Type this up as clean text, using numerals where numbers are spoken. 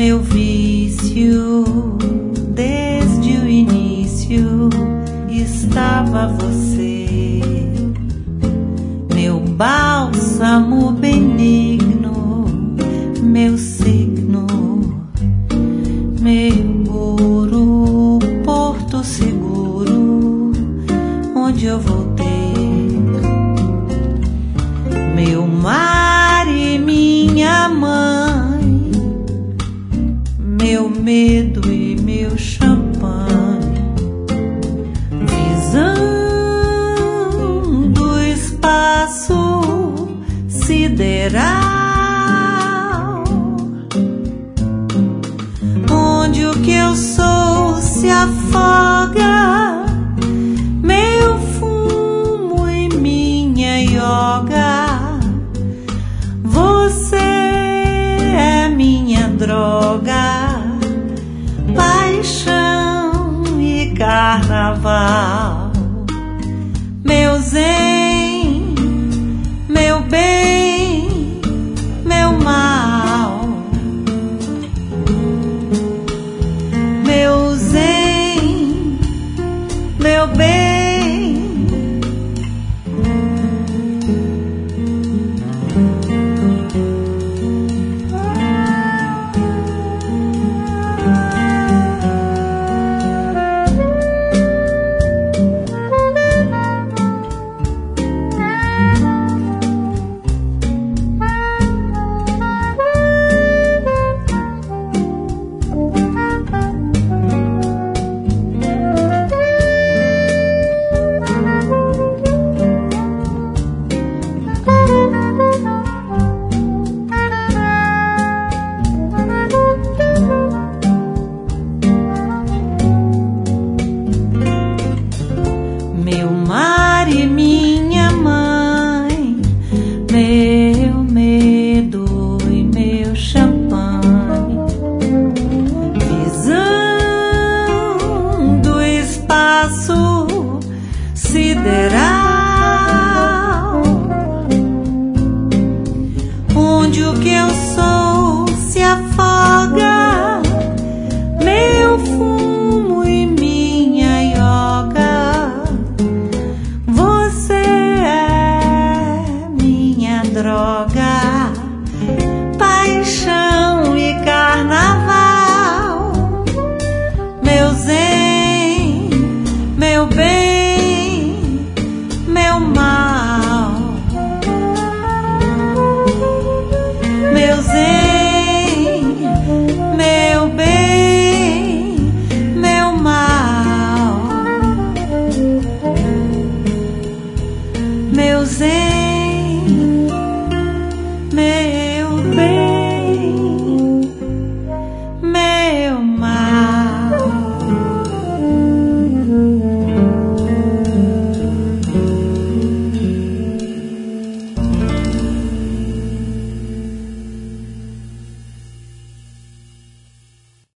meu vício, desde o início estava você, meu bálsamo benigno, meu signo, meu ouro, porto seguro, onde eu voltei, meu mar e minha mãe, meu medo e meu champanhe, visão do espaço sideral, onde o que eu sou se afoga, meu fumo e minha yoga, você é minha droga, paixão e carnaval.